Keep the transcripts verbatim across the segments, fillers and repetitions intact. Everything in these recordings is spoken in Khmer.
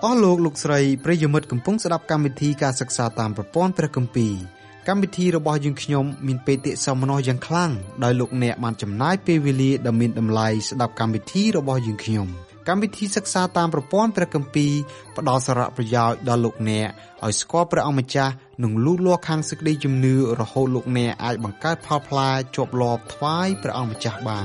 អស់លោកលោកស្រីប្រិយមិត្តកំពុងស្ដាប់កម្មវិធីការសិក្សាតាមប្រព័ន្ធព្រះគម្ពីរកម្មវិធីរបស់យើងខ្ញុំមានបេតិសោមនស្សយ៉ាងខ្លាំងដោយលោកអ្នកបានចំណាយពេលវេលាដ៏មានតម្លៃស្ដាប់កម្មវិធីរបស់យើងខ្ញុំកម្មវិធីសិក្សាតាមប្រព័ន្ធព្រះគម្ពីរផ្ដល់សារៈប្រយោជន៍ដល់លោកអ្នកឲ្យស្គាល់ព្រះអង្គម្ចាស់និងលូតលាស់ខាងសេចក្តីជំនឿរហូតលោកអ្នកអាចបង្កើតផលផ្លែជាប់លាប់ថ្វាយព្រះអង្គម្ចាស់បាន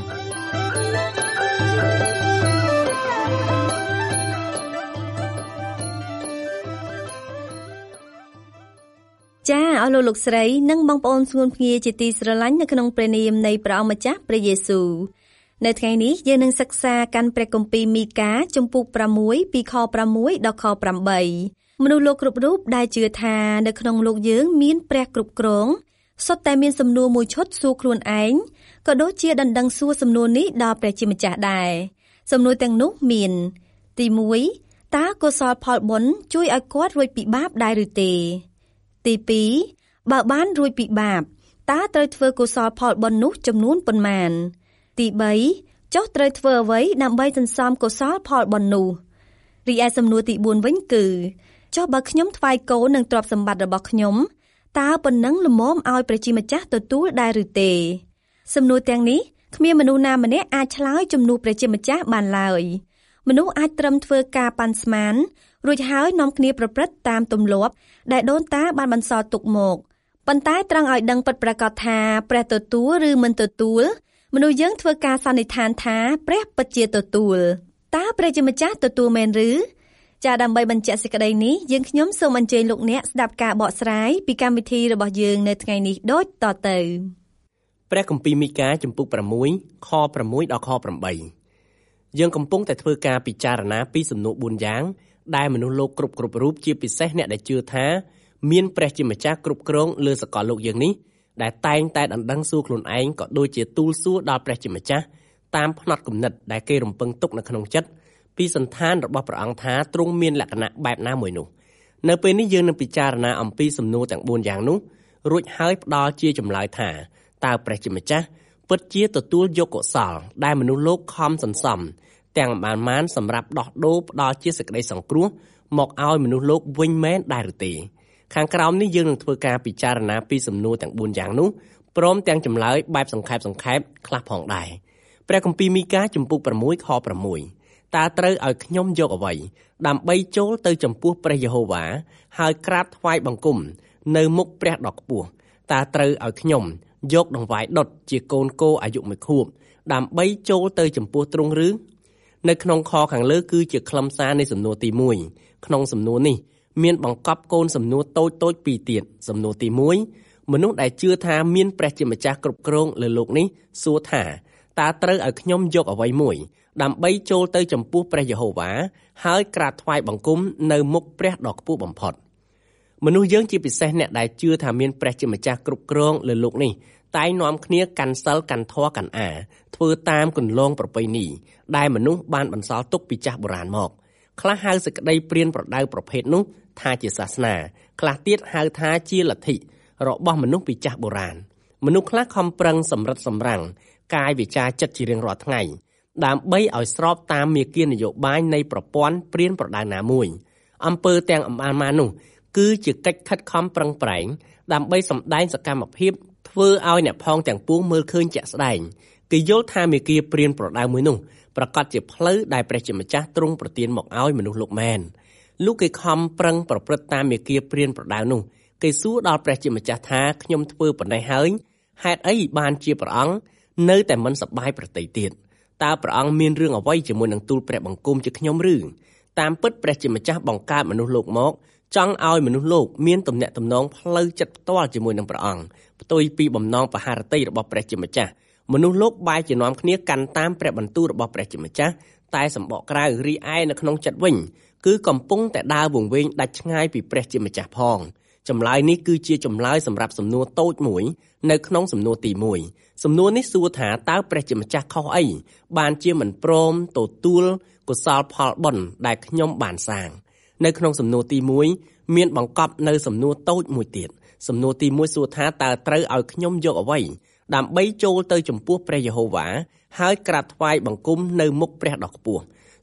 ចាអស់លោកលោកស្រីនិងបងប្អូនស្ងួនភ្ងាជាទីស្រឡាញ់នៅក្នុងព្រះនាមនៃព្រះអង្គម្ចាស់ព្រះយេស៊ូវនៅថ្ងៃនេះយើងនឹងសិក្សាកាន់ព្រះគម្ពីរមីកាជំពូកប្រាំមួយពីខប្រាំមួយដល់ខប្រាំបីមនុស្សលោកគ្រប់រូបដែលជឿថានៅក្នុងលោកយើងមានព្រះគ្រប់គ្រងសុទ្ធតែមានសំណួរមួយឈុតសួរខ្លួនឯងក៏ដូចជាដណ្ដឹងសួរសំណួរនេះដល់ព្រះជាម្ចាស់ដែរសំណួរទាំងនោះមានទីមួយតើកុសលផលបុណ្យជួយឲ្យគាត់រួចពីបាបដែរឬទេទីពីរបើបានរួចពីបាបតើត្រូវធ្វើកុសលផលបុណ្យនោះចំនួនប៉ុន្មានទីបីចុះត្រូវធ្វើអ្វីដើម្បីសន្សំកុសលផលបុណ្យនោះរីឯសំណួរទីបួនវិញគឺចុះបើខ្ញុំថ្វាយកូននិងទ្រព្យសម្បត្តិរបស់ខ្ញុំតើប៉ុណ្ណឹងល្មមឲ្យព្រះជាម្ចាស់ទទួលដែរឬទេសំណួរទាំងនេះគ្មានមនុស្សណាម្នាក់អាចឆ្លើយជំនួសព្រះជាម្ចាស់បានឡើយមនុស្សអាចត្រឹមធ្វើការប៉ាន់ស្មានរួចហើយនាំគ្នាប្រព្រឹត្តតាមទម្លាប់ដែលដូនតាបានបន្សល់ទុកមកប៉ុន្តែត្រង់ឲ្យដឹងពិតប្រាកដថាព្រះទទួលឬមិនទទួលមនុស្សយើងធ្វើការសន្និដ្ឋានថាព្រះពិតជាទទួលតើព្រះជាម្ចាស់ទទួលមែនឬចាដើម្បីបញ្ជាក់សេចក្តីនេះយើងខ្ញុំសូមអញ្ជើញលោកអ្នកស្ដាប់ការបកស្រាយពីកម្មវិធីរបស់យើងនៅថ្ងៃនេះដូចតទៅព្រះគម្ពីរមីកាជំពូកប្រាំមួយខប្រាំមួយដល់ខប្រាំបីយើងកំពុងតែធ្វើការពិចារណាពីសំណួរបួនយ៉ាងដែលមនុស្សលោកគ្រប់គ្រប់រូបជាពិសេសអ្នកដែលជឿថាមានព្រះជាម្ចាស់គ្រប់គ្រងលើសកលលោកយើងនេះដែលតែងតែដណ្ដឹងសួរខ្លួនឯងក៏ដូចជាទូលសួរដល់ព្រះជាម្ចាស់តាមផ្នត់គំនិតដែលគេរំពឹងទុកនៅក្នុងចិត្តពីសន្តានរបស់ព្រះអង្គថាទ្រង់មានលក្ខណៈបែបណាមួយនោះនៅពេលនេះយើងនឹងពិចារណាអំពីសំណួរទាំងបួនយ៉ាងនោះរួចហើយផ្ដល់ជាចម្លើយថាតើព្រះជាម្ចាស់ពិតជាទទួលយកកុសលដែលមនុស្សលោកខំសន្សំទាំងបានបានសម្រាប់ដោះដូរផ្ដល់ជាសេចក្តីសង្គ្រោះមកឲ្យមនុស្សលោកវិញមែនដែរឬទេខាងក្រោមនេះយើងនឹងធ្វើការពិចារណាពីសំណួរទាំងបួនយ៉ាងនោះព្រមទាំងចម្លើយបែបសង្ខេបសង្ខេបខ្លះផងដែរព្រះគម្ពីរមីកាជំពូកប្រាំមួយខប្រាំមួយតើត្រូវឲ្យខ្ញុំយកអ្វីដើម្បីចូលទៅចំពោះព្រះយេហូវ៉ាហើយក្រាបថ្វាយបង្គំនៅមុខព្រះដ៏ខ្ពស់តើត្រូវឲ្យខ្ញុំយកដង្វាយដុតជាកូនគោអាយុមួយខួបដើម្បីចូលទៅចំពោះទ្រង់ឬនៅក្នុងខខាងលើគឺជាខ្លឹមសារនៃសំណួរទីមួយក្នុងសំណួរនេះមានបង្កប់កូនសំណួរតូចតូចពីរទៀតសំណួរទីមួយមនុស្សដែលជឿថាមានព្រះជាម្ចាស់គ្រប់គ្រងលើលោកនេះសួរថាតើត្រូវឲ្យខ្ញុំយកអ្វីមួយដើម្បីចូលទៅចំពោះព្រះយេហូវ៉ាហើយក្រាបថ្វាយបង្គំនៅមុខព្រះដ៏ខ្ពស់បំផុតមនុស្សយើងជាពិសេសអ្នកដែលជឿថាមានព្រះជាម្ចាស់គ្រប់គ្រងលើលោកនេះតែងនាំគ្នាកាន់សិលកាន់ធម៌កាន់អាធ្វើតាមគន្លងប្រពៃណីដែលមនុស្សបានបន្សល់ទុកពីចាស់បុរាណមកខ្លះហៅសេចក្តីព្រានប្រដៅប្រភេទនោះថាជាសាសនាខ្លះទៀតហៅថាជាលទ្ធិរបស់មនុស្សពីចាស់បុរាណមនុស្សខ្លះខំប្រឹងសម្រិតសម្រាំងកាយវាចាចិត្តជារៀងរាល់ថ្ងៃដើម្បីឲ្យស្របតាមមាគ៌ានយោបាយនៃប្រព័ន្ធព្រានប្រដៅណាមួយអំពើទាំងអំអានម៉ានោះគឺជាកិច្ចខិតខំប្រឹងប្រែងដើម្បីសម្ដែងសកម្មភាពធ្វើឲ្យអ្នកផងទាំងពួងមើលឃើញជាក់ស្ដែងគេយល់ថាមាគ៌ាព្រានប្រដៅមួយនោះប្រកាសជាផ្លូវដែលព្រះជាម្ចាស់ទ្រង់ប្រទានមកឲ្យមនុស្សលោកមែនលុះគេខំប្រឹងប្រព្រឹត្តតាមមាគ៌ាព្រានប្រដៅនោះគេសួរដល់ព្រះជាម្ចាស់ថាខ្ញុំធ្វើប៉ុណ្ណេះហើយហេតុអីបានជាព្រះអង្គនៅតែមិនសប្បាយប្រទៃទៀតតើព្រះអង្គមានរឿងអ្វីជាមួយនឹងទូលព្រះបង្គំជាខ្ញុំឬតាមពិតព្រះជាម្ចាស់បង្កើតមនុស្សលោកមកចង់ឲ្យមនុស្សលោកមានទំនាក់ទំនងផ្លូវចិត្តផ្ទាល់ជាមួយនឹងព្រះអង្គផ្ទុយពីបំណងបហារតីរបស់ព្រះជាម្ចាស់មនុស្សលោកបែរជានាំគ្នាកាន់តាមព្រះបន្ទូលរបស់ព្រះជាម្ចាស់តែសម្បកក្រៅរីឯនៅក្នុងចិត្តវិញគឺកំពុងតែដើរវង្វេងដាច់ឆ្ងាយពីព្រះជាម្ចាស់ផងចម្លើយនេះគឺជាចម្លើយសម្រាប់សំណួរតូចមួយនៅក្នុងសំណួរទីមួយសំណួរនេះសួរថាតើព្រះជាម្ចាស់ខុសអីបានជាមិនព្រមទទួលកុសលផលបុណ្យដែលខ្ញុំបានសាងនៅក្នុងសំណួរទីមួយមានបង្កប់នៅសំណួរតូចមួយទៀតសំណួរទីមួយសួរថាតើត្រូវឲ្យខ្ញុំយកអ្វីដើម្បីចូលទៅចំពោះព្រះយេហូវ៉ាហើយក្រាបថ្វាយបង្គំនៅមុខព្រះដ៏ខ្ពស់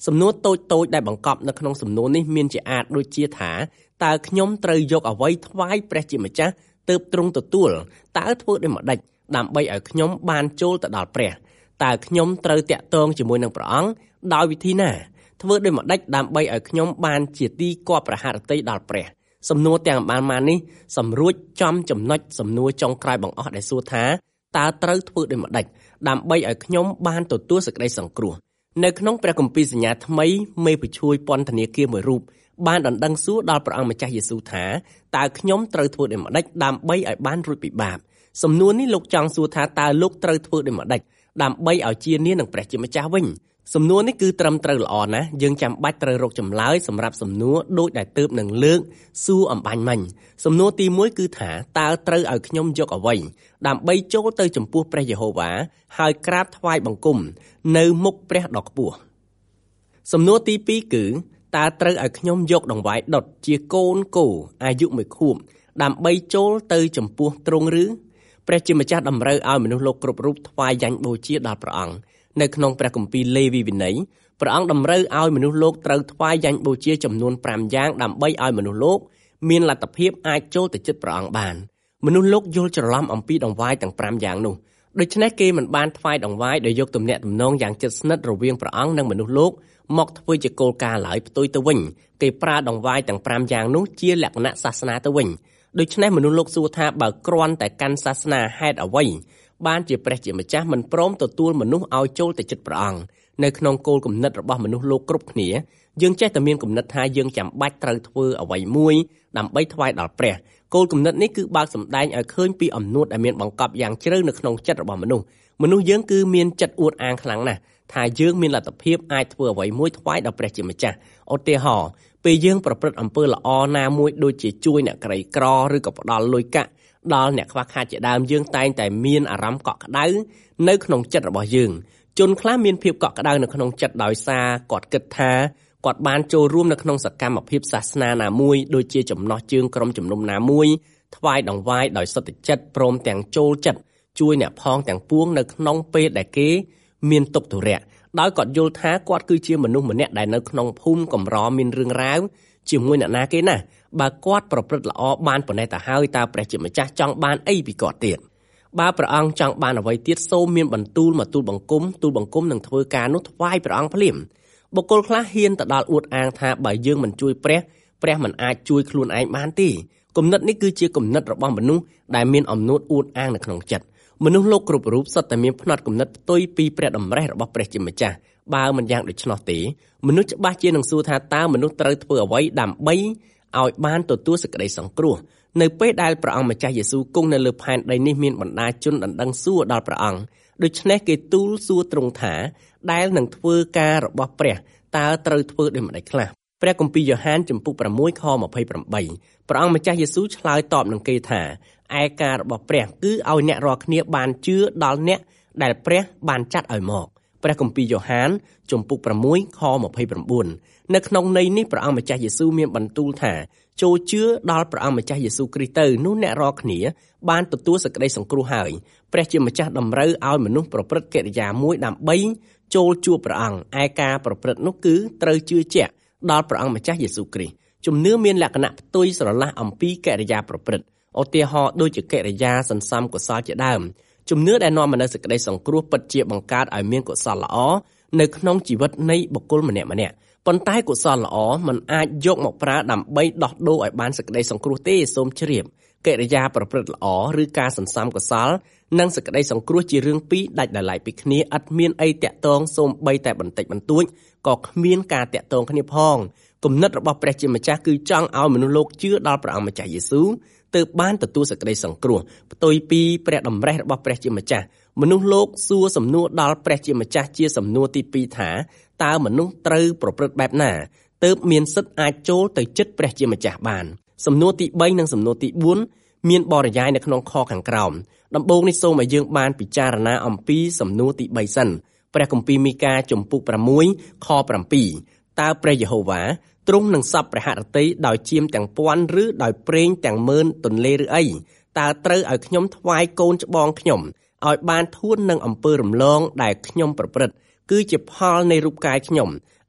សំណួរតូចៗដែលបង្កប់នៅក្នុងសំណួរនេះមានជាអាចដូចជាថាតើខ្ញុំត្រូវយកអ្វីថ្វាយព្រះជាម្ចាស់ទើបទ្រង់ទទួលតើធ្វើដូចម្តេចដើម្បីឲ្យខ្ញុំបានចូលទៅដល់ព្រះតើខ្ញុំត្រូវតាក់ទងជាមួយនឹងព្រះអង្គដោយវិធីណាធ្វើដូចម្តេចដើម្បីឲ្យខ្ញុំបានជាទីគប់ប្រហារតីដល់ព្រះសំណួរទាំងបានមកនេះសម្រួចចំចំណុចសំណួរចុងក្រោយបង្អស់ដែលសួរថាតើត្រូវធ្វើដូចម្តេចដើម្បីឲ្យខ្ញុំបានទទួលសេចក្តីសង្គ្រោះនៅក្នុងព្រះគម្ពីរសញ្ញាថ្មីមេពជួយពន្ធនាគារមួយរូបបានដណ្ដឹងសួរដល់ព្រះអង្គម្ចាស់យេស៊ូវថាតើខ្ញុំត្រូវធ្វើដូចម្តេចដើម្បីឲ្យបានរួចពីបាបសំណួរនេះលោកចង់សួរថាតើលោកត្រូវធ្វើដូចម្តេចដើម្បីឲ្យជានានឹងព្រះជាម្ចាស់វិញសំណួរនេះគឺត្រឹមត្រូវល្អណាស់យើងចាំបាច់ត្រូវរកចម្លើយសម្រាប់សំណួរដូចដែលទើបនឹងលើកសួរអំបញ្ញមិញសំណួរទីមួយគឺថាតើត្រូវឲ្យខ្ញុំយកអ្វីដើម្បីចូលទៅចំពោះព្រះយេហូវ៉ាហើយក្រាបថ្វាយបង្គំនៅមុខព្រះដ៏ខ្ពស់សំណួរទីពីរគឺតើត្រូវឲ្យខ្ញុំយកដង្វាយដុតជាកូនគោអាយុមួយខួបដើម្បីចូលទៅចំពោះទ្រង់ឬព្រះជាម្ចាស់តម្រូវឲ្យមនុស្សលោកគ្រប់រូបថ្វាយយ៉ាញ់បូជាដល់ព្រះអង្គនៅក្នុងព្រះគម្ពីរលេវីវិន័យព្រះអង្គតម្រូវឲ្យមនុស្សលោកត្រូវថ្វាយយ៉ាញ់បូជាចំនួនប្រាំយ៉ាងដើម្បីឲ្យមនុស្សលោកមានលទ្ធភាពអាចចូលទៅជិតព្រះអង្គបានមនុស្សលោកយល់ច្រឡំអំពីដង្វាយទាំងប្រាំយ៉ាងនោះដូច្នេះគេមិនបានថ្វាយដង្វាយដោយយកទំនាក់ទំនងយ៉ាងជិតស្និទ្ធរវាងព្រះអង្គនិងមនុស្សលោកមកធ្វើជាគោលការណ៍ឡើយផ្ទុយទៅវិញគេប្រើដង្វាយទាំងប្រាំយ៉ាងនោះជាលក្ខណៈសាសនាទៅវិញដូច្នេះមនុស្សលោកសួរថាបើគ្រាន់តែកាន់សាសនាហេតុអ្វីបានជាព្រះជាម្ចាស់មិនព្រមទទួលមនុស្សឲ្យចូលទៅជិតព្រះអង្គនៅក្នុងគោលគំនិតរបស់មនុស្សលោកគ្រប់គ្នាយើងចេះតែមានគំនិតថាយើងចាំបាច់ត្រូវធ្វើអ្វីមួយដើម្បីថ្វាយដល់ព្រះគោលគំនិតនេះគឺបើកសម្ដែងឲ្យឃើញពីអំនួតដែលមានបង្កប់យ៉ាងជ្រៅនៅក្នុងចិត្តរបស់មនុស្សមនុស្សយើងគឺមានចិត្តអួតអាងខ្លាំងណាស់ថាយើងមានលទ្ធភាពអាចធ្វើអ្វីមួយថ្វាយដល់ព្រះជាម្ចាស់ឧទាហរណ៍ពេលយើងប្រព្រឹត្តអំពើល្អណាមួយដូចជាជួយអ្នកក្រីក្រឬក៏ផ្ដល់លុយកាក់ដល់អ្នកខ្វះខាតជាដើមយើងតែងតែមានអារម្មណ៍កក់ក្ដៅនៅក្នុងចិត្តរបស់យើងជនខ្លះមានភាពកក់ក្ដៅនៅក្នុងចិត្តដោយសារគាត់គិតថាគាត់បានចូលរួមនៅក្នុងសកម្មភាពសាសនាណាមួយដូចជាចំណោះជើងក្រុមជំនុំណាមួយថ្វាយដង្វាយដោយសុទ្ធចិត្តព្រមទាំងចូលចិត្តជួយអ្នកផងទាំងពួងនៅក្នុងពេលដែលគេមានទុក្ខធុរៈដោយគាត់យល់ថាគាត់គឺជាមនុស្សម្នាក់ដែលនៅក្នុងភូមិកំរមានរឿងរ៉ាវជាមួយអ្នកណាគេណាបើគាត់ប្រព្រឹត្តល្អបានប៉ុណ្ណេះទៅហើយតើព្រះជាម្ចាស់ចង់បានអីពីគាត់ទៀតបើព្រះអង្គចង់បានអ្វីទៀតសូមមានបន្ទូលមកទូលបង្គំទូលបង្គំនឹងធ្វើការនោះថ្វាយព្រះអង្គភ្លាមបុគ្គលខ្លះហ៊ានទៅដល់អួតអាងថាបើយើងមិនជួយព្រះព្រះមិនអាចជួយខ្លួនឯងបានទេគំនិតនេះគឺជាគំនិតរបស់មនុស្សដែលមានអំនួតអួតអាងនៅក្នុងចិត្តមនុស្សលោកគ្រប់រូបសុទ្ធតែមានផ្នត់គំនិតផ្ទុយពីព្រះតម្រេះរបស់ព្រះជាម្ចាស់បើមិនយ៉ាងដូច្នោះទេមនុស្សច្បាស់ជានឹងសួរថាតើមនុស្សត្រូវធ្វើអ្វីដើម្បីឲ្យបានទទួលសេចក្តីសង្គ្រោះនៅពេលដែលព្រះអង្គម្ចាស់យេស៊ូវគង់នៅលើផែនដីនេះមានបណ្ដាជនដណ្ដឹងសួរដល់ព្រះអង្គដូច្នេះគេទូលសួរទ្រង់ថាដែលនឹងធ្វើការរបស់ព្រះតើត្រូវធ្វើដូចម្តេចខ្លះព្រះគម្ពីរយ៉ូហានចំពុកប្រាំមួយខម្ភៃប្រាំបីព្រះអង្គម្ចាស់យេស៊ូវឆ្លើយតបនឹងគេថាឯការរបស់ព្រះគឺឲ្យអ្នករាល់គ្នាបានជឿដល់អ្នកដែលព្រះបានចាត់ឲ្យមកព្រះគម្ពីរយ៉ូហានចំពុកប្រាំមួយខម្ភៃប្រាំបួននៅក្នុងន័យនេះព្រះអង្គម្ចាស់យេស៊ូវមានបន្ទូលថាចូលជឿដល់ព្រះអង្គម្ចាស់យេស៊ូវគ្រីស្ទទៅនោះអ្នករាល់គ្នាបានទទួលសេចក្តីសង្គ្រោះហើយព្រះជាម្ចាស់តម្រូវឲ្យមនុស្សប្រព្រឹត្តកិរិយាមួយដើម្បីចូលជួបព្រះអង្គឯការប្រព្រឹត្តនោះគឺត្រូវជឿជាក់ដល់ព្រះអង្គម្ចាស់យេស៊ូវគ្រីស្ទជំនឿមានលក្ខណៈផ្ទុយស្រឡះអំពីកិរិយាប្រព្រឹត្តឧទាហរណ៍ដូចជាកិរិយាសន្សំកុសលជាដើមជំនឿដែលនាំមកនូវសេចក្តីសង្គ្រោះពិតជាបង្កើតឲ្យមានកុសលល្អនៅក្នុងជីវិតនៃបុគ្គលម្នាក់ម្នាក់ប៉ុន្តែកុសលល្អមិនអាចយកមកប្រើដើម្បីដោះដូរឲ្យបានសេចក្តីសង្គ្រោះទេសូមជ្រាបកិរិយាប្រព្រឹត្តល្អឬការសន្សំកុសលនិងសេចក្តីសង្គ្រោះជារឿងពីរដាច់ដោយឡែកពីគ្នាឥតមានអីតាក់ទងសូម្បីតែបន្តិចបន្តួចក៏គ្មានការតាក់ទងគ្នាផងគំនិតរបស់ព្រះជាម្ចាស់គឺចង់ឲ្យមនុស្សលោកជឿដល់ព្រះអង្គម្ចាស់យេស៊ូវទើបបានទទួលសេចក្តីសង្គ្រោះផ្ទុយពីព្រះតម្រេះរបស់ព្រះជាម្ចាស់មនុស្សលោកសួរសំណួរដល់ព្រះជាម្ចាស់ជាសំណួរទីពីរថាតើមនុស្សត្រូវប្រព្រឹត្តបែបណាទើបមានសិទ្ធិអាចចូលទៅជិតព្រះជាម្ចាស់បានសំណួរទីបីនិងសំណួរទីបួនមានបរិយាយនៅក្នុងខខាងក្រោមដំបូងនេះសូមឲ្យយើងបានពិចារណាអំពីសំណួរទីបីសិនព្រះគម្ពីរមីកាចំពុកប្រាំមួយខប្រាំពីរតើព្រះយេហូវ៉ាទ្រង់នឹងសពព្រះហឫទ័យដោយជាមទាំងពាន់ឬដោយប្រេងទាំងម៉ឺនទន្លេឬអីតើត្រូវឲ្យខ្ញុំថ្វាយកូនច្បងខ្ញុំឲ្យបានធួននឹងអំពើរំលងដែលខ្ញុំប្រព្រឹត្តគឺជាផលនៃរូបកាយខ្ញុំ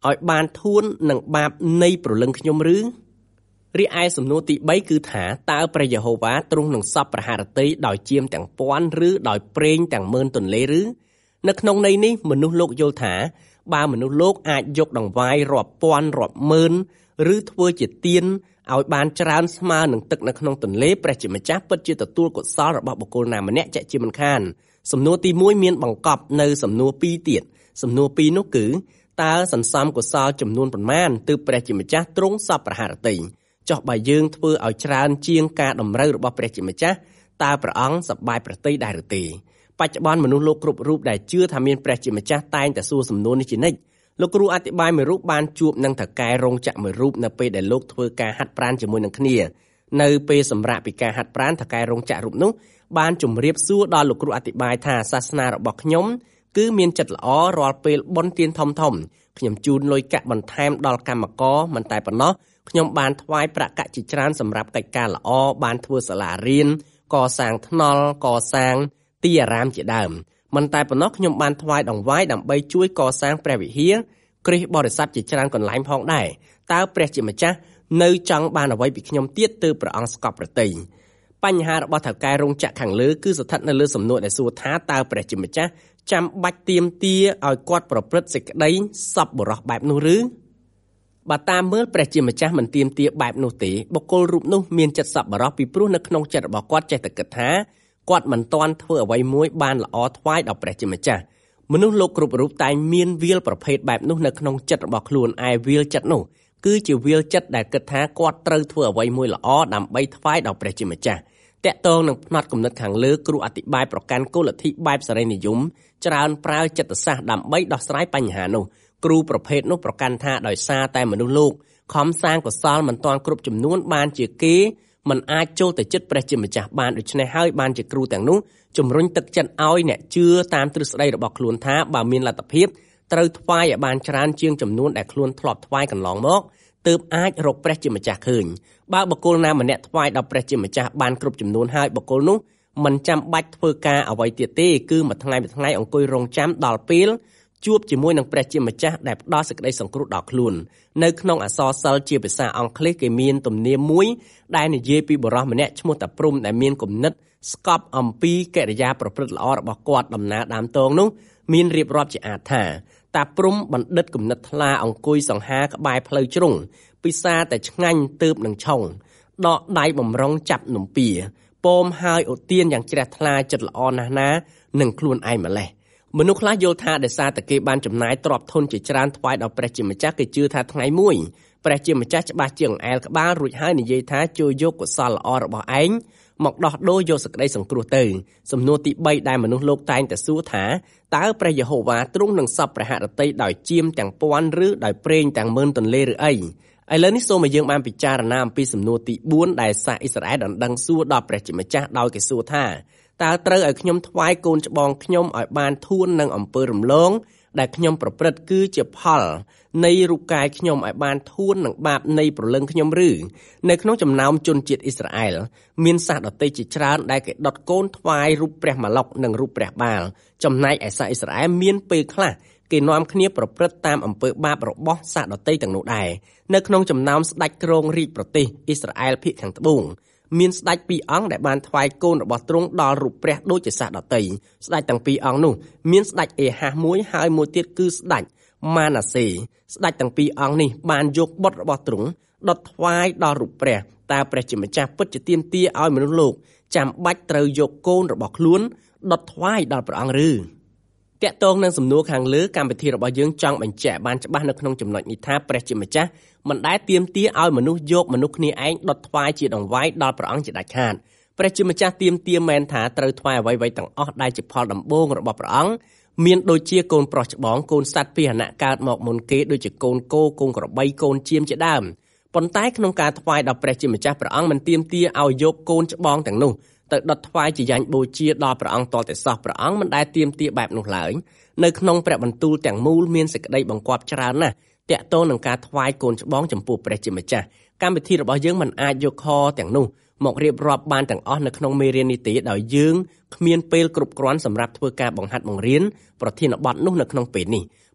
ឲ្យបានធួននឹងបាបនៃព្រលឹងខ្ញុំឬរីឯសំណួរទី3គឺថាតើព្រះយេហូវ៉ាទ្រង់នឹងសពប្រហារតីដោយជាមទាំងពាន់ឬដោយប្រេងទាំងម៉ឺនទន្លេឬនៅក្នុងន័យនេះមនុស្សលោកយល់ថាបើមនុស្សលោកអាចយកដង្វាយរាប់ពាន់រាប់ម៉ឺនឬធ្វើជាទានឲ្យបានច្រើនស្មើនឹងទឹកនៅក្នុងទន្លេព្រះជាម្ចាស់ពិតជាទទួលកុសលរបស់បុគ្គលណាម្នាក់ជាក់ជាមិនខានសំណួរទី1មានបង្កប់នៅសំណួរពីរទៀតសំណួរពីរនោះគឺតើសន្សំកុសលចំនួនប៉ុន្មានទើបព្រះជាម្ចាស់ទ្រង់សពប្រហារតីចុះបើយើងធ្វើឲ្យច្រើនជាងការតម្រូវរបស់ព្រះជាម្ចាស់តើព្រះអង្គសប្បាយប្រទៃដែរឬទេបច្ចុប្បន្នមនុស្សលោកគ្រប់រូបដែលជឿថាមានព្រះជាម្ចាស់តែងតែសួរសំណួរនេះជានិច្ចលោកគ្រូអធិប្បាយមួយរូបបានជួបនឹងថៅកែរោងចក្រមួយរូបនៅពេលដែលលោកធ្វើការហាត់ប្រាណជាមួយនឹងគ្នានៅពេលសម្រាប់ពីការហាត់ប្រាណថៅកែរោងចក្ររូបនោះបានជម្រាបសួរដល់លោកគ្រូអធិប្បាយថាសាសនារបស់ខ្ញុំគឺមានចិត្តល្អរាល់ពេលបុណ្យទានធំធំខ្ញុំជូនលុយកាក់បន្ថែមដល់កម្មករមិនតែប៉ុណ្ណោះខ្ញុំបានថ្វាយប្រាក់កាក់ជាច្រើនសម្រាប់កិច្ចការល្អបានធ្វើសាលារៀនកសាងថ្នល់កសាងទីអារាមជាដើមមិនតែប៉ុណ្ណោះខ្ញុំបានថ្វាយដង្វាយដើម្បីជួយកសាងព្រះវិហារគ្រិស្តបរិស័ទជាច្រើនកន្លែងផងដែរតើព្រះជាម្ចាស់នៅចង់បានអ្វីពីខ្ញុំទៀតទើបព្រះអង្គស្កប់ប្រទៃបញ្ហារបស់ថៅកែរោងចក្រខាងលើគឺស្ថិតនៅលើសំណួរដែលសួរថាតើព្រះជាម្ចាស់ចាំបាច់ទាមទារឲ្យគាត់ប្រព្រឹត្តសេចក្តីសប្បុរសបែបនោះឬបើតាមមើលព្រះជាម្ចាស់មិនទាមទារបែបនោះទេបុគ្គលរូបនោះមានចិត្តសប្បុរសពីព្រោះនៅក្នុងចិត្តរបស់គាត់ចេះតែគិតថាគាត់មិនទាន់ធ្វើអ្វីមួយបានល្អថ្វាយដល់ព្រះជាម្ចាស់មនុស្សលោកគ្រប់រូបតែងមានវាលប្រភេទបែបនោះនៅក្នុងចិត្តរបស់ខ្លួនឯវាលចិត្តនោះគឺជាវាលចិត្តដែលគិតថាគាត់ត្រូវធ្វើអ្វីមួយល្អដើម្បីថ្វាយដល់ព្រះជាម្ចាស់តកតងនឹងផ្នត់គំនិតខាងលើគ្រូអធិប្បាយប្រកាន់គោលលទ្ធិបែបសេរីនិយមច្រើនប្រើចិត្តសាស្ត្រដើម្បីដោះស្រាយបញ្ហានោះគ្រូប្រភេទនោះប្រកាន់ថាដោយសារតែមនុស្សលោកខំសាងកុសលមិនទាន់គ្រប់ចំនួនបានជាគេមិនអាចចូលទៅចិត្តព្រះជាម្ចាស់បានដូច្នេះហើយបានជាគ្រូទាំងនោះជំរុញទឹកចិត្តឲ្យអ្នកជឿតាមទ្រឹស្ដីរបស់ខ្លួនថាបើមានលទ្ធភាពត្រូវថ្វាយឲ្យបានច្រើនជាងចំនួនដែលខ្លួនធ្លាប់ថ្វាយកន្លងមកទើបអាចរកព្រះជាម្ចាស់ឃើញបើបុគ្គលណាម្នាក់ថ្វាយដល់ព្រះជាម្ចាស់បានគ្រប់ចំនួនហើយបុគ្គលនោះមិនចាំបាច់ធ្វើការអ្វីទៀតទេគឺមួយថ្ងៃមួយថ្ងៃអង្គុយរងចាំដល់ពេលជួបជាមួយនឹងព្រះជាម្ចាស់ដែលផ្ដល់សេចក្តីសង្គ្រោះដល់ខ្លួននៅក្នុងអក្សរសិល្ប៍ជាភាសាអង់គ្លេសគេមានទំនៀមមួយដែលនិយាយពីបុរសម្នាក់ឈ្មោះតាព្រំដែលមានគំនិតស្កប់អំពីកិរិយាប្រព្រឹត្តល្អរបស់គាត់ដំណើរដើមតងនោះមានរៀបរាប់ជាអាចថាតាព្រំបណ្ឌិតគំនិតថ្លាអង្គុយសង្ហាក្បែរផ្លូវជ្រុងពិសាតែឆ្ងាញ់ទើបនឹងឆុងដកដៃបំរុងចាប់នំពៀពមហើយឧទានយ៉ាងជ្រះថ្លាចិត្តល្អណាស់ណានឹងខ្លួនឯងម្លេះមនុស្សខ្លះយល់ថាដោយសារតែគេបានចំណាយទ្រព្យធនជាច្រើនថ្វាយដល់ព្រះជាម្ចាស់គេជឿថាថ្ងៃមួយព្រះជាម្ចាស់ច្បាស់ជាអង្អែលក្បាលរួចហើយនិយាយថាជួយយកកុសលល្អរបស់ឯងមកដោះដូរយកសេចក្តីសង្គ្រោះទៅសំណួរទី3ដែលមនុស្សលោកតែងតែសួរថាតើព្រះយេហូវ៉ាទ្រង់នឹងសពព្រះហឫទ័យដោយជាមទាំងពាន់ឬដោយប្រេងទាំងម៉ឺនទន្លេឬអីឥឡូវនេះសូមឲ្យយើងបានពិចារណាអំពីសំណួរទី4ដែលសាសអ៊ីស្រាអែលដណ្ដឹងសួរដល់ព្រះជាម្ចាស់ដោយគេសួរថាតើត្រូវឲ្យខ្ញុំថ្វាយកូនច្បងខ្ញុំឲ្យបានធួននឹងអំពើរំលងដែលខ្ញុំប្រព្រឹត្តគឺជាផលនៃរូបកាយខ្ញុំឲ្យបានធួននឹងបាបនៃព្រលឹងខ្ញុំឬនៅក្នុងចំណោមជនជាតិអ៊ីស្រាអែលមានសាសដទៃជាច្រើនដែលគេដុតកូនថ្វាយរូបព្រះម៉ាឡុកនិងរូបព្រះបាល់ចំណែកឯសាសអ៊ីស្រាអែលមានពេលខ្លះគេនាំគ្នាប្រព្រឹត្តតាមអំពើបាបរបស់សាសដទៃទាំងនោះដែរនៅក្នុងចំណោមស្ដេចគ្រងរាជប្រទេសអ៊ីស្រាអែលភាគខាងត្បូងមានស្ដេចពីរអង្គដែលបានថ្វាយកូនរបស់ទ្រង់ដល់រូបព្រះដូចជាសាសដទៃស្ដេចទាំងពីរអង្គនោះមានស្ដេចអេហាសមួយហើយមួយទៀតគឺស្ដេចម៉ាណាសេស្ដេចទាំងពីរអង្គនេះបានយកបុត្ររបស់ទ្រង់ដុតថ្វាយដល់រូបព្រះតើព្រះជាម្ចាស់ពិតជាទាមទារឲ្យមនុស្សលោកចាំបាច់ត្រូវយកកូនរបស់ខ្លួនដុតថ្វាយដល់ព្រះអង្គឬតាក់ទងនឹងសំណួរខាងលើកម្មវិធីរបស់យើងចង់បញ្ជាក់បានច្បាស់នៅក្នុងចំណុចនេះថាព្រះជាម្ចាស់មិនដែលទាមទារឲ្យមនុស្សយកមនុស្សគ្នាឯងដុតថ្វាយជាដង្វាយដល់ព្រះអង្គជាដាច់ខាតព្រះជាម្ចាស់ទាមទារមែនថាត្រូវថ្វាយអ្វីៗទាំងអស់ដែលជាផលដំបូងរបស់ព្រះអង្គមានដូចជាកូនប្រុសច្បងកូនសត្វពាហនៈកើតមកមុនគេដូចជាកូនគោកូនក្របីកូនជៀមជាដើមប៉ុន្តែក្នុងការថ្វាយដល់ព្រះជាម្ចាស់ព្រះអង្គមិនទាមទារឲ្យយកកូនច្បងទាំងនោះទៅដុតថ្វាយជាយ៉ាញ់បូជាដល់ព្រះអង្គតតែសោះព្រះអង្គមិនដែលទាមទារបែបនោះឡើយនៅក្នុងព្រះបន្ទូលទាំងមូលមានសេចក្តីបង្គាប់ច្រើនណាស់តាក់ទងនឹងការថ្វាយកូនច្បងចំពោះព្រះជាម្ចាស់កម្មវិធីរបស់យើងមិនអាចយកខទាំងនោះមករៀបរាប់បានទាំងអស់នៅក្នុងមេរៀននេះទេដោយយើងគ្មានពេលគ្រប់គ្រាន់សម្រាប់ធ្វើការបង្ហាត់បង្រៀនប្រធានបទនោះនៅក្នុងពេលនេះ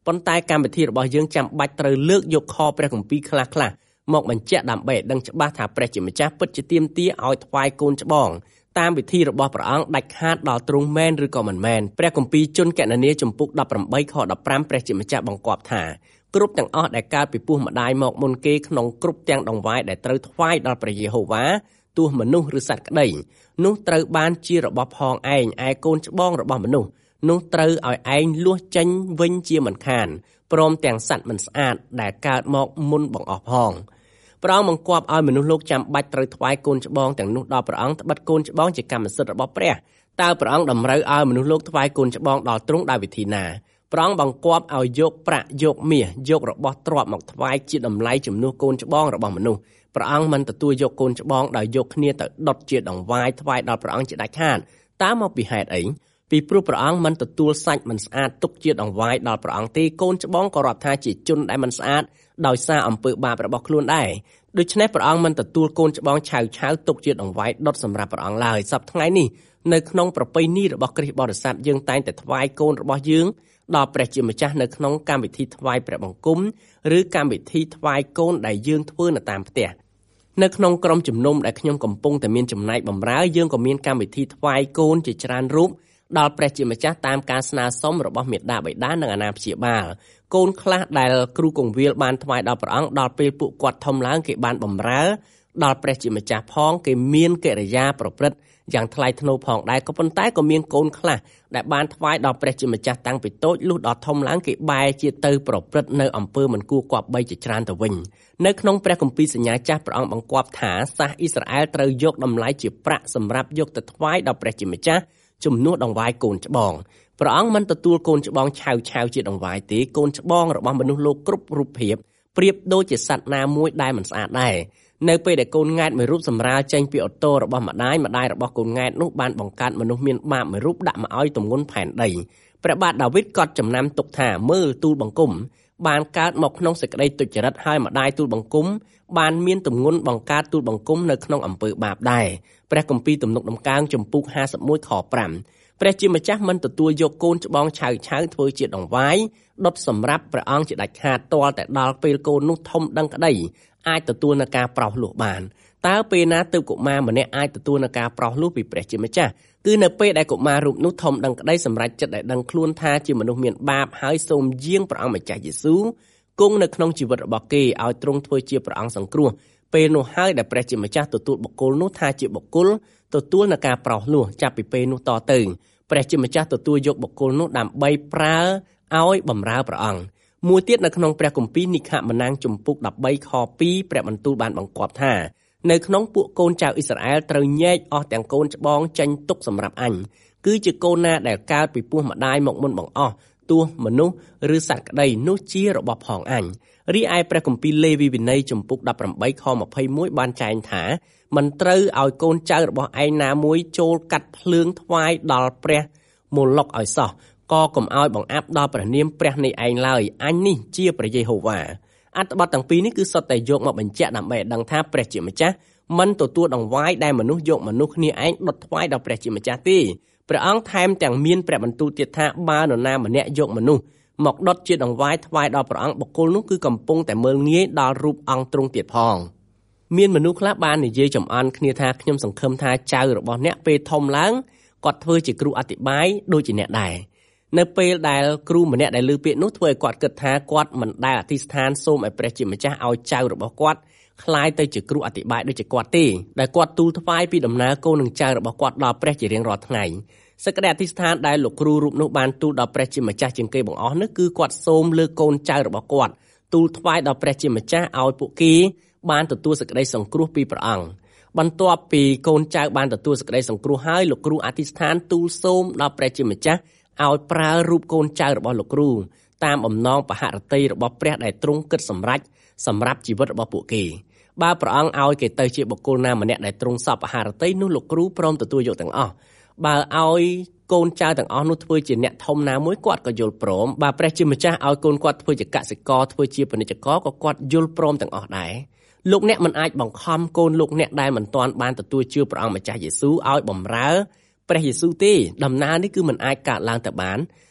ប៉ុន្តែកម្មវិធីរបស់យើងចាំបាច់ត្រូវលើកយកខព្រះគម្ពីរខ្លះៗមកបញ្ជាក់ដើម្បីឲ្យដឹងច្បាស់ថាព្រះជាម្ចាស់ពិតជាទាមទារឲ្យថ្វាយកូនច្បងតាមវិធីរបស់ព្រះអង្គដាច់ខាតដល់ទ្រង់មែនឬក៏មិនមែនព្រះគម្ពីរជនកណនីជំពូកដប់ប្រាំបីខដប់ប្រាំព្រះជាម្ចាស់បង្គាប់ថាគ្រប់ទាំងអស់ដែលកើតពីពោះម្ដាយមកមុនគេក្នុងគ្រប់ទាំងដង្វាយដែលត្រូវថ្វាយដល់ព្រះយេហូវ៉ាទោះមនុស្សឬសត្វក្តីនោះត្រូវបានជារបស់ផងឯងឯកូនច្បងរបស់មនុស្សនោះត្រូវឲ្យឯងលួសចេញវិញជាមិនខានព្រមទាំងសត្វមិនស្អាតដែលកើតមកមុនបង្អស់ផងព្រះអង្គបង្គាប់ឲ្យមនុស្សលោកចាំបាច់ត្រូវថ្វាយកូនច្បងទាំងនោះដល់ព្រះអង្គត្បិតកូនច្បងជាកម្មសិទ្ធិរបស់ព្រះតើព្រះអង្គតម្រូវឲ្យមនុស្សលោកថ្វាយកូនច្បងដល់ទ្រង់ដោយវិធីណាព្រះអង្គបង្គាប់ឲ្យយកប្រាក់យកមាសយករបស់ទ្រព្យមកថ្វាយជាតម្លៃជំនួសកូនច្បងរបស់មនុស្សព្រះអង្គមិនទទួលយកកូនច្បងដោយយកគ្នាទៅដុតជាដង្វាយថ្វាយដល់ព្រះអង្គជាដាច់ខាតតើមកពីហេតុអីពីព្រោះព្រះអង្គមិនទទួលសាច់មិនស្អាតទុកជាដង្វាយដល់ព្រះអង្គទេកូនច្បងក៏រាប់ថាជាជនដែលមិនស្អាតដោយសារអំពើបាបរបស់ខ្លួនដែរដូច្នេះព្រះអង្គមិនទទួលកូនច្បងឆៅឆៅទុកជាដង្វាយដុតសម្រាប់ព្រះអង្គឡើយសប្តាហ៍ថ្ងៃនេះនៅក្នុងប្រពៃណីរបស់គ្រិស្តបរិស័ទយើងតែងតែថ្វាយកូនរបស់យើងដល់ព្រះជាម្ចាស់នៅក្នុងកម្មវិធីថ្វាយព្រះបង្គំឬកម្មវិធីថ្វាយកូនដែលយើងធ្វើនៅតាមផ្ទះនៅក្នុងក្រុមជំនុំដែលខ្ញុំកំពុងតែមានចំណែកបម្រើយើងក៏មានកម្មវិធីថ្វាយកូនជាច្រើនរូបដល់ព្រះជាម្ចាស់តាមការស្នើសុំរបស់មាតាបិតានិងអាណាព្យាបាលកូនខ្លះដែលគ្រូកងវិលបានថ្វាយដល់ព្រះអង្គដល់ពេលពួកគាត់ធំឡើងគេបានបម្រើដល់ព្រះជាម្ចាស់ផងគេមានកិរិយាប្រព្រឹត្តយ៉ាងថ្លៃថ្នូរផងដែរក៏ប៉ុន្តែក៏មានកូនខ្លះដែលបានថ្វាយដល់ព្រះជាម្ចាស់តាំងពីតូចលុះដល់ធំឡើងគេបែរជាទៅប្រព្រឹត្តនៅអំពើមិនគួរគប្បីជាច្រើនទៅវិញនៅក្នុងព្រះគម្ពីរសញ្ញាចាស់ព្រះអង្គបង្គាប់ថាសាសអ៊ីស្រាអែលត្រូវយកតម្លៃជាប្រាក់សម្រាប់យកទៅថ្វាយដល់ព្រះជាម្ចាស់ជំនួសដង្វាយកូនច្បងព្រះអង្គមិនទទួលកូនច្បងឆៅឆៅជាដង្វាយទេកូនច្បងរបស់មនុស្សលោកគ្រប់រូបភាពប្រៀបដូចជាសត្វណាមួយដែលមិនស្អាតដែរនៅពេលដែលកូនង៉ែតមួយរូបសម្រាលចេញពីអូតូរបស់ម្ដាយម្ដាយរបស់កូនង៉ែតនោះបានបង្កើតមនុស្សមានបាបមួយរូបដាក់មកឲ្យទម្ងន់ផែនដីព្រះបាទដាវីតក៏ចំណាំទុកថាមើលទូលបង្គំបានកើតមកក្នុងសេចក្តីទុច្ចរិតហើយម្ដាយទូលបង្គំបានមានទម្ងន់បង្កើតទូលបង្គំនៅក្នុងអំពើបាបដែរព្រះគម្ពីរទំនុកដំកើងជំពូកហាសិបមួយខប្រាំព្រះជាម្ចាស់មិនទទួលយកកូនច្បងឆៅឆៅធ្វើជាដង្វាយដុតសម្រាប់ព្រះអង្គជាដាច់ខាតទាល់តែដល់ពេលកូននោះធំដឹងក្តីអាចទទួលនឹងការប្រោសលោះបានតើពេលណាទើបកុមារម្នាក់អាចទទួលនឹងការប្រោសលោះពីព្រះជាម្ចាស់គឺនៅពេលដែលកុមាររូបនោះធំដឹងក្តីសម្រេចចិត្តដែលដឹងខ្លួនថាជាមនុស្សមានបាបហើយសូមយាងព្រះអង្គម្ចាស់យេស៊ូវគង់នៅក្នុងជីវិតរបស់គេឲ្យទ្រង់ធ្វើជាព្រះអង្គសង្គ្រោះពេលនោះហើយដែលព្រះជាម្ចាស់ទទួលបុគ្គលនោះថាជាបុគ្គលទទួលនឹងការប្រោសលោះចាប់ពីពេលនោះតទៅព្រះជាម្ចាស់ទទួលយកបុគ្គលនោះដើម្បីប្រើឲ្យបម្រើព្រះអង្គមួយទៀតនៅក្នុងព្រះគម្ពីរនិខមណាំងជំពូកដប់បីខពីរព្រះបន្ទូលបានបង្គាប់ថានៅក្នុងពួកកូនចៅអ៊ីស្រាអែលត្រូវញែកអស់ទាំងកូនច្បងចេញទុកសម្រាប់អញគឺជាកូនណាដែលកើតពីពោះម្ដាយមកមុនបង្អស់ទោះមនុស្សឬសត្វក្តីនោះជារបស់ផងអញរីឯព្រះគម្ពីរលេវីវិន័យជំពូកដប់ប្រាំបីខម្ភៃមួយបានចែងថាមិនត្រូវឲ្យកូនចៅរបស់ឯងណាមួយចូលកាត់ភ្លើងថ្វាយដល់ព្រះមូឡុកឲ្យសោះក៏កុំឲ្យបង្អាប់ដល់ព្រះនាមព្រះនៃឯងឡើយអញនេះជាព្រះយេហូវ៉ាអត្ថបទទាំងពីរនេះគឺសុទ្ធតែយកមកបញ្ជាក់ដើម្បីឲ្យដឹងថាព្រះជាម្ចាស់មិនទទួលដង្វាយដែលមនុស្សយកមនុស្សគ្នាឯងដុតថ្វាយដល់ព្រះជាម្ចាស់ទេព្រះអង្គថែមទាំងមានព្រះបន្ទូលទៀតថាបើនរណាម្នាក់យកមនុស្សមកដុតជាដង្វាយថ្វាយដល់ព្រះអង្គបុគ្គលនោះគឺកំពុងតែមើលងាយដល់រូបអង្គទ្រង់ទៀតផងមានមនុស្សខ្លះបាននិយាយចំអន់គ្នាថាខ្ញុំសង្ឃឹមថាចៅរបស់អ្នកពេលធំឡើងគាត់ធ្វើជាគ្រូអធិប្បាយដូចជាអ្នកដែរនៅពេលដែលគ្រូម្នាក់ដែលឮពាក្យនោះធ្វើឲ្យគាត់គិតថាគាត់មិនដែលអធិស្ឋានសូមឲ្យព្រះជាម្ចាស់ឲ្យចៅរបស់គាត់คล้ายទៅជាគ្រូអធិប្បាយដូចជាគាត់ទេដែលគាត់ទូលថ្វាយពីដំណើរកូននិងចៅរបស់គាត់ដល់ព្រះជារៀងរាល់ថ្ងៃសេចក្តីអធិស្ឋានដែលលោកគ្រូរូបនោះបានទូលដល់ព្រះជាម្ចាស់ជាងគេបង្អស់នោះគឺគាត់សូមលើកូនចៅរបស់គាត់ទូលថ្វាយដល់ព្រះជាម្ចាស់ឲ្យពួកគេបានទទួលសេចក្តីសង្គ្រោះពីព្រះអង្គបន្ទាប់ពីកូនចៅបានទទួលសេចក្តីសង្គ្រោះហើយលោកគ្រូអធិស្ឋានទូលសូមដល់ព្រះជាម្ចាស់ឲ្យប្រើរូបកូនចៅរបស់លោកគ្រូតាមអំណងបហរតីរបស់ព្រះដែលទ្រង់គិតសម្រេចសម្រាប់ជីវិតរបស់ពួកគេបើព្រះអង្គឲ្យគេទៅជាបុគ្គលណាម្នាក់ដែលទ្រង់សពបហរតីនោះលោកគ្រូព្រមទទួលយកទាំងអស់បើឲ្យកូនចៅទាំងអស់នោះធ្វើជាអ្នកធំណាមួយគាត់ក៏យល់ព្រមបើព្រះជាម្ចាស់ឲ្យកូនគាត់ធ្វើជាកសិករធ្វើជាពាណិជ្ជករក៏គាត់យល់ព្រមទាំងអស់ដែរលោកអ្នកមិនអាចបង្ខំកូនលោកអ្នកដែលមិនទាន់បានទទួលជឿព្រះអង្គម្ចាស់យេស៊ូវឲ្យបម្រើព្រះយេស៊ូវទេដំណើរនេះគឺមិនអាចកើតឡើងទៅបាន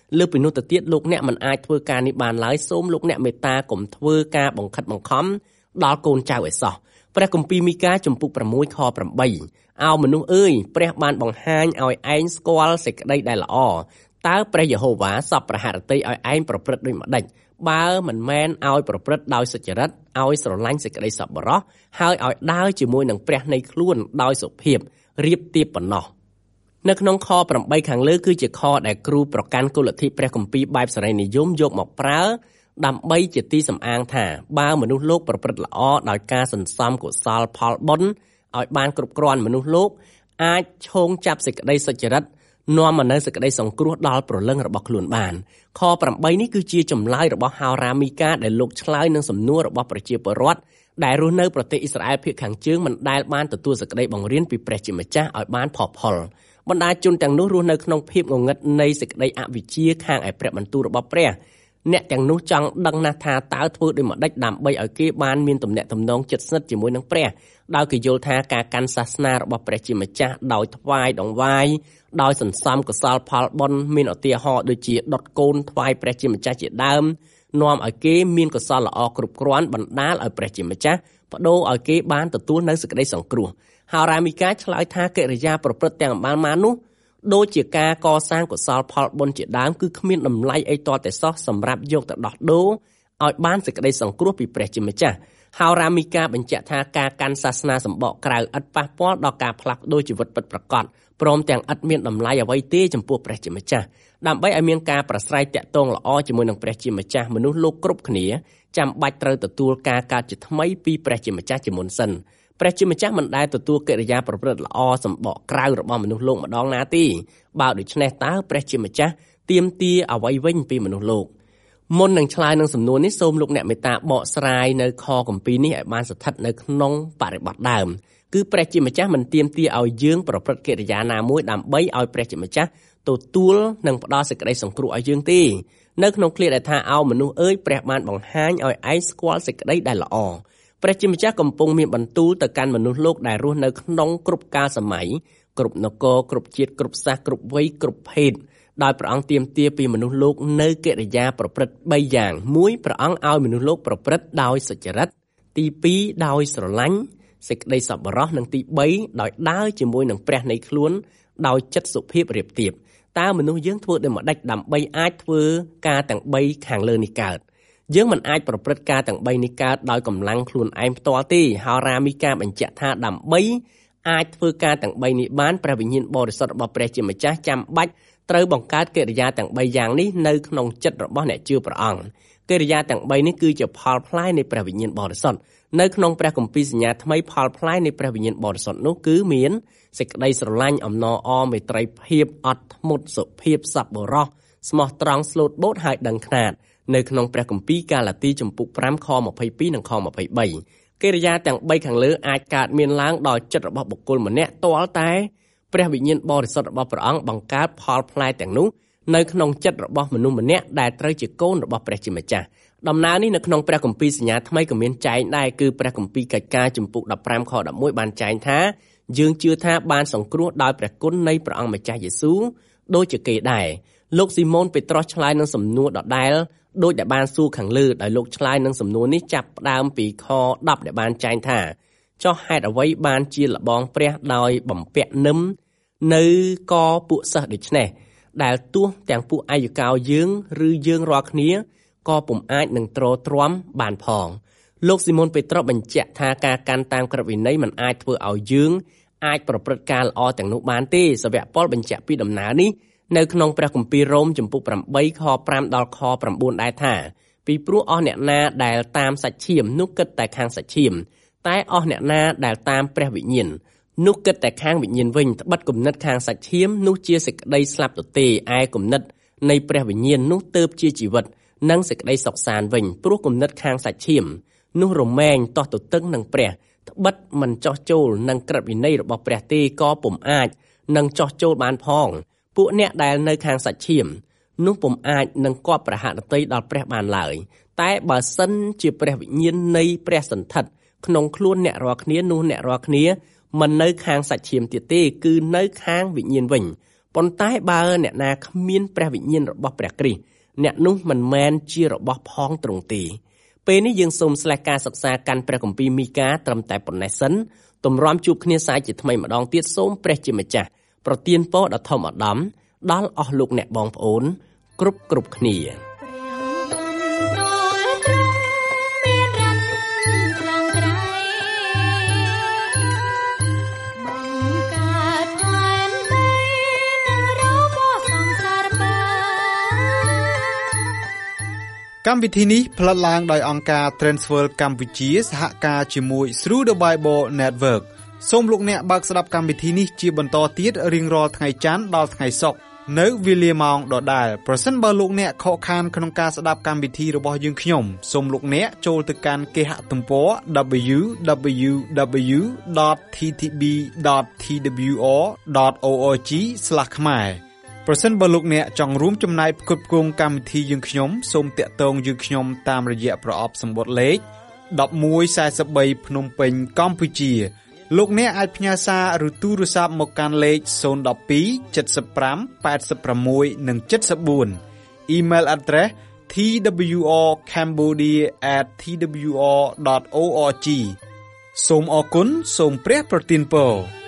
លើពីនោះទៅទៀតលោកអ្នកមិនអាចធ្វើការនេះបានឡើយសូមលោកអ្នកមេត្តាកុំធ្វើការបង្ខិតបង្ខំដល់កូនចៅឲ្យសោះព្រះគម្ពីរមីកាជំពូកប្រាំមួយខប្រាំបីអោមនុស្សអើយព្រះបានបង្ហាញឲ្យឯងស្គាល់សេចក្តីដែលល្អតើព្រះយេហូវ៉ាសពប្រហារតីឲ្យឯងប្រព្រឹត្តដូចម្ដេចបើមិនមែនឲ្យប្រព្រឹត្តដោយសុចរិតឲ្យស្រឡាញ់សេចក្តីសប្បុរសហើយឲ្យដើរជាមួយនឹងព្រះនៃខ្លួនដោយសុភាពរៀបទៀបប៉ុណ្ណោះនៅក្នុងខប្រាំបីខាងលើគឺជាខដែលគ្រូប្រកាន់គុលធិព្រះគម្ពីរបែបសេរីនិយមយកមកប្រើដើម្បីជាទីសំអាងថាបើមនុស្សលោកប្រព្រឹត្តល្អដោយការសន្សំកុសលផលបុណ្យឲ្យបានគ្រប់គ្រាន់មនុស្សលោកអាចឈោងចាប់សេចក្តីសុចរិតនាំមកនូវសេចក្តីសង្គ្រោះដល់ព្រលឹងរបស់ខ្លួនបានខប្រាំបីនេះគឺជាចម្លើយរបស់ហោរាមីកាដែលលោកឆ្លើយនឹងសំណួររបស់ប្រជាពលរដ្ឋដែលរស់នៅប្រទេសអ៊ីស្រាអែលភាគខាងជើងមិនដែលបានទទួលសេចក្តីបង្រៀនពីព្រះជាម្ចាស់ឲ្យបានផុសផុលបណ្ដាជនទាំងនោះរស់នៅក្នុងភាពងងឹតនៃសេចក្តីអវិជ្ជាខាងឯព្រះបន្ទូលរបស់ព្រះអ្នកទាំងនោះចង់ដឹងណាស់ថាតើធ្វើដូចម្ដេចដើម្បីឲ្យគេបានមានទំនាក់ទំនងជិតស្និទ្ធជាមួយនឹងព្រះដោយគេយល់ថាការកាន់សាសនារបស់ព្រះជាម្ចាស់ដោយថ្វាយដង្វាយដោយសន្សំកុសលផលបុណ្យមានឧទាហរណ៍ដូចជាដុតកូនថ្វាយព្រះជាម្ចាស់ជាដើមនាំឲ្យគេមានកុសលល្អគ្រប់គ្រាន់បណ្ដាលឲ្យព្រះជាម្ចាស់បដូរឲ្យគេបានទទួលនៅសេចក្តីសង្គ្រោះហោរាមីកាឆ្លើយថាកិរិយាប្រព្រឹត្តទាំងអំបានមកនោះដូចជាការកសាងកុសលផលបុណ្យជាដើមគឺគ្មានតម្លៃអីទាល់តែសោះសម្រាប់យកទៅដោះដូរឲ្យបានសេចក្តីសង្គ្រោះពីព្រះជាម្ចាស់ហោរាមីកាបញ្ជាក់ថាការកាន់សាសនាសម្បកក្រៅឥតប៉ះពាល់ដល់ការផ្លាស់ប្ដូរជីវិតពិតប្រាកដព្រមទាំងឥតមានតម្លៃអ្វីទេចំពោះព្រះជាម្ចាស់ដើម្បីឲ្យមានការប្រស្រ័យតាក់ទងល្អជាមួយនឹងព្រះជាម្ចាស់មនុស្សលោកគ្រប់គ្នាចាំបាច់ត្រូវទទួលការកើតជាថ្មីពីព្រះជាម្ចាស់ជាមុនសិនព្រះជាម្ចាស់មិនដែលទទួលកិរិយាប្រព្រឹត្តល្អសម្បកក្រៅរបស់មនុស្សលោកម្ដងណាទេបើដូច្នេះតើព្រះជាម្ចាស់ទាមទារអ្វីវិញពីមនុស្សលោកមុននឹងឆ្លើយនឹងសំណួរនេះសូមលោកអ្នកមេត្តាបកស្រាយនៅខគម្ពីរនេះឲ្យបានស្ថិតនៅក្នុងបរិបទដើមគឺព្រះជាម្ចាស់មិនទាមទារឲ្យយើងប្រព្រឹត្តកិរិយាណាមួយដើម្បីឲ្យព្រះជាម្ចាស់ទទួលនិងផ្ដល់សេចក្តីសង្គ្រោះឲ្យយើងទេនៅក្នុងឃ្លាដែលថាអោមនុស្សអើយព្រះបានបង្ហាញឲ្យឯងស្គាល់សេចក្តីដែលល្អព្រះជាម្ចាស់កំពុងមានបន្ទូលទៅកាន់មនុស្សលោកដែលរស់នៅក្នុងគ្រប់កាលសម័យគ្រប់នគរគ្រប់ជាតិគ្រប់សាសគ្រប់វ័យគ្រប់ភេទដោយព្រះអង្គទាមទារពីមនុស្សលោកនៅកិរិយាប្រព្រឹត្តបីយ៉ាងមួយព្រះអង្គឲ្យមនុស្សលោកប្រព្រឹត្តដោយសុចរិតទីពីរដោយស្រឡាញ់សេចក្តីសប្បុរសនិងទីបីដោយដើរជាមួយនឹងព្រះនៃខ្លួនដោយចិត្តសុភាពរៀបទៀបតើមនុស្សយើងធ្វើដូចម្ដេចដើម្បីអាចធ្វើការទាំងបីខាងលើនេះកើតយើងមិនអាចប្រព្រឹត្តការទាំងបីនេះកើតដោយកម្លាំងខ្លួនឯងផ្ទាល់ទេហោរាមីកាបញ្ជាក់ថាដើម្បីអាចធ្វើការទាំងបីនេះបានព្រះវិញ្ញាណបរិសុទ្ធរបស់ព្រះជាម្ចាស់ចាំបាច់ត្រូវបង្កើតកិរិយាទាំងបីយ៉ាងនេះនៅក្នុងចិត្តរបស់អ្នកជឿព្រះអង្គកិរិយាទាំងបីនេះគឺជាផលផ្លែនៃព្រះវិញ្ញាណបរិសុទ្ធនៅក្នុងព្រះគម្ពីរសញ្ញាថ្មីផលផ្លែនៃព្រះវិញ្ញាណបរិសុទ្ធនោះគឺមានសេចក្តីស្រឡាញ់អំណរអរមេត្រីភាពអត់ធ្មត់សុភាពសប្បុរសស្មោះត្រង់ស្លូតបូតហើយដឹងខ្នាតនៅក្នុងព្រះគម្ពីរកាឡាទីជំពូកប្រាំខម្ភៃពីរនិងខម្ភៃបីកិរិយាទាំងបីខាងលើអាចកើតមានឡើងដោយចិត្តរបស់បុគ្គលម្នាក់ទាល់តែព្រះវិញ្ញាណបរិសុទ្ធរបស់ព្រះអង្គបង្កើតផលផ្លែទាំងនោះនៅក្នុងចិត្តរបស់មនុស្សម្នាក់ដែលត្រូវជាកូនរបស់ព្រះជាម្ចាស់ដំណើរនេះនៅក្នុងព្រះគម្ពីរសញ្ញាថ្មីក៏មានចែងដែរគឺព្រះគម្ពីរកិច្ចការជំពូកដប់ប្រាំខដប់មួយបានចែងថាយើងជឿថាបានសង្គ្រោះដោយព្រះគុណនៃព្រះអង្គម្ចាស់យេស៊ូវដូចជាគេដែរលោកស៊ីម៉ូនពេត្រុសឆ្លើយនឹងសំណួរដដែលដូចដែលបានសួរខាងលើដោយលោកឆ្លើយនឹងសំណួរនេះចាប់ផ្ដើមពីខដប់ដែលបានចែងថាចុះហេតុអ្វីបានជាលបងព្រះដោយបំពាក់នឹមនៅកពួកសិស្សដូច្នេះដែលទោះទាំងពួកអាយកោយើងឬយើងរាល់គ្នាក៏ពុំអាចនឹងទ្រទ្រាំបានផងលោកស៊ីម៉ូនពេត្រុសបញ្ជាក់ថាការកាន់តាមក្រឹតវិន័យមិនអាចធ្វើឲ្យយើងអាចប្រព្រឹត្តការល្អទាំងនោះបានទេសាវកប៉ុលបញ្ជាក់ពីដំណើរនេះនៅក្នុងព្រះគម្ពីររ៉ូមជំពូកប្រាំបីខប្រាំដល់ខប្រាំបួនដែរថាពីព្រោះអស់អ្នកណាដែលតាមសាច់ឈាមនោះគិតតែខាងសាច់ឈាមតែអស់អ្នកណាដែលតាមព្រះវិញ្ញាណនោះគិតតែខាងវិញ្ញាណវិញត្បិតគំនិតខាងសាច់ឈាមនោះជាសេចក្តីស្លាប់ទទេឯគំនិតនៃព្រះវិញ្ញាណនោះទើបជាជីវិតនិងសេចក្តីសុខសាន្តវិញព្រោះគំនិតខាងសាច់ឈាមនោះរមែងទាស់ទទឹងនឹងព្រះត្បិតមិនចោះចូលនឹងក្រឹតវិន័យរបស់ព្រះទេក៏ពុំអាចនឹងចោះចូលបានផងពួកអ្នកដែលនៅខាងសាច់ឈាមនោះពុំអាចនឹងគប់ប្រហារតីដល់ព្រះបានឡើយតែបើសិនជាព្រះវិញ្ញាណនៃព្រះសន្ធិដ្ឋក្នុងខ្លួនអ្នករាល់គ្នានោះអ្នករាល់គ្នាមិននៅខាងសាច់ឈាមទៀតទេគឺនៅខាងវិញ្ញាណវិញប៉ុន្តែបើអ្នកណាគ្មានព្រះវិញ្ញាណរបស់ព្រះគ្រីស្ទអ្នកនោះមិនមែនជារបស់ផងទ្រង់ទេពេលនេះយើងសូមស្លេះការសិក្សាកាន់ព្រះគម្ពីរមីកាត្រឹមតែប៉ុណ្ណេះសិនទម្រាំជួបគ្នាសាជាថ្មីម្ដងទៀតសូមព្រះជាម្ចាស់ប្រទានពរដ៏ធំឧត្តមដល់អស់លោកអ្នកបងប្អូនគ្រប់គ្រប់គ្នាកម្មវិធីនេះផ្លាត់ឡើងដោយអង្គការ Transworld កម្ពុជាសហការជាមួយ Through the Bible Network សូមលោកអ្នកបើកស្ដាប់កម្មវិធីនេះជាបន្តទៀតរៀងរាល់ថ្ងៃច័ន្ទដល់ថ្ងៃសុក្រនៅវេលាម៉ោងដដែលប្រសិនបើលោកអ្នកខកខានក្នុងការស្ដាប់កម្មវិធីរបស់យើងខ្ញុំសូមលោកអ្នកចូលទៅកាន់គេហទំព័រ double-u double-u double-u ដត t t b ដត t w r ដត org ស្លាស ខ្មែរប្រសិនបើលោកអ្នកចង់រួមចំណែកផ្គត់ផ្គង់កម្មវិធីយើងខ្ញុំសូមតាក់ទងយើងខ្ញុំតាមរយៈប្រអប់សម្បត្តិលេខmột một bốn baភ្នំពេញកម្ពុជាលោកអ្នកអាចផ្ញើសារឬទូរស័ព្ទមកកាន់លេខศูนย์ หนึ่ง สอง เจ็ด ห้า แปด หก និង เจ็ด สี่ Email address t w r cambodia at t w r dot org សូមអរគុណសូមព្រះប្រទានពរ